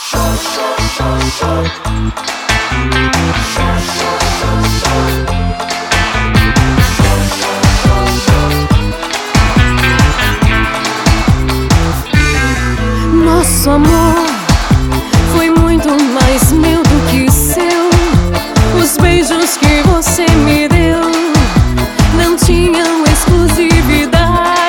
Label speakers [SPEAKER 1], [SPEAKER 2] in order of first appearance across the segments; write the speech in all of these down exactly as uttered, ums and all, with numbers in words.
[SPEAKER 1] Nosso amor foi muito mais meu do que seu. Os beijos que você me deu não tinham exclusividade.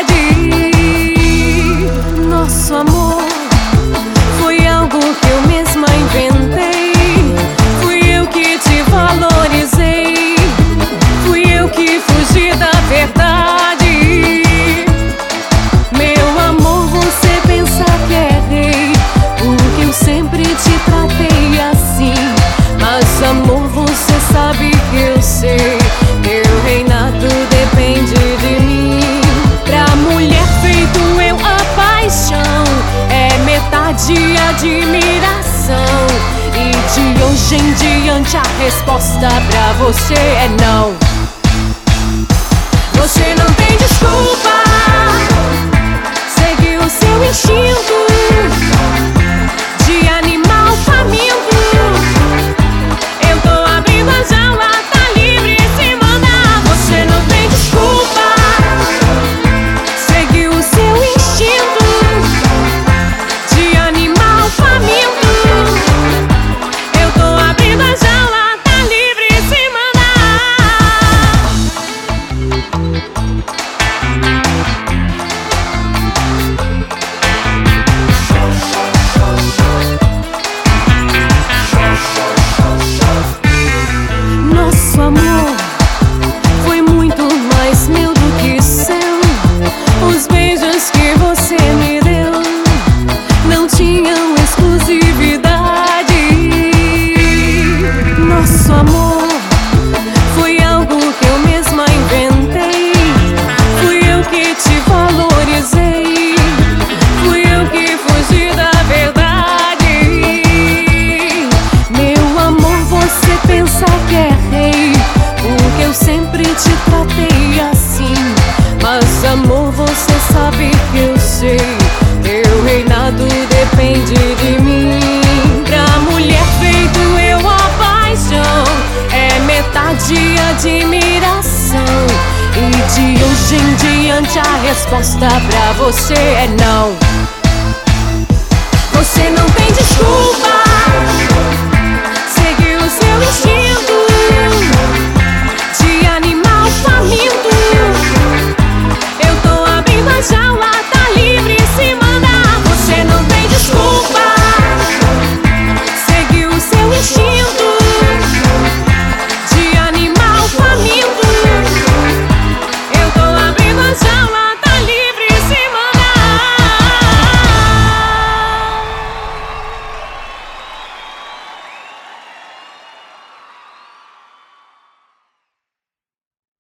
[SPEAKER 1] Nosso amor foi algo que eu mesma inventei. Fui eu que te valorizei. Fui eu que fugi da verdade. Meu amor, você pensa que errei, porque eu sempre te tratei assim. Mas amor, você sabe que eu sei, meu reinado depende de mim. Pra mulher feito eu, a paixão é metade admiração. E de hoje em diante a resposta pra você é não. Você não tem desculpa, segue o seu instinto de animal faminto. Eu tô abrindo a jaula, tá livre, se mandar. Você não tem desculpa, segue o seu instinto de animal faminto. Eu tô abrindo a jaula, tá livre, se mandar. Nosso amor foi muito mais meu do que seu. Os beijos que você me deu não tinham exclusividade. Nosso amor foi algo que eu mesma inventei. Fui eu que te valorizei. Fui eu que fugi da verdade. Meu amor, você pensa que errei, porque eu sempre te tratei assim. Mas amor, você sabe que eu sei, teu reinado depende de mim. Pra mulher feito eu, a paixão é metade admiração. E de hoje em diante a resposta pra você é não.